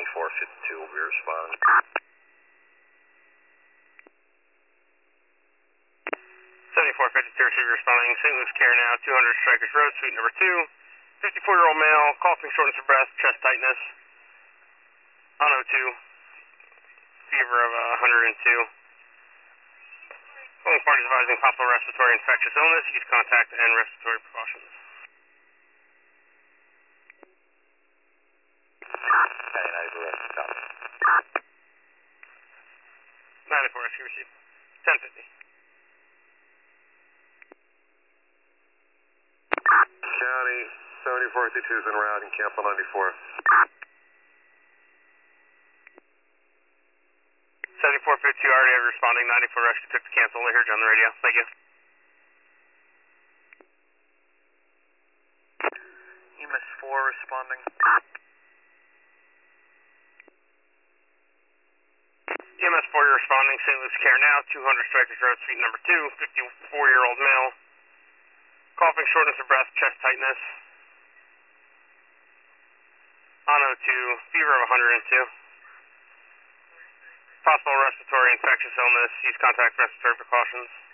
7452 will be responding. 7452 receiver responding. St. Louis Care now, 200 Strikers Road, suite number 2. 54-year-old male, coughing, shortness of breath, chest tightness. On O2. Fever of 102. Calling parties advising possible respiratory infectious illness. Use contact and respiratory precautions. 94 rescue received. 1050. County 7452 is en route in Camp 94. 7452 already responding. 94 rescue took to cancel. Only heard you on the radio. Thank you. EMS 4 responding. EMS 4, you're responding. St. Louis Care now, 200 Strikers Road, suite number 2. 54-year-old male. Coughing, shortness of breath, chest tightness. On O2, fever of 102. Possible respiratory infectious illness. Use contact respiratory precautions.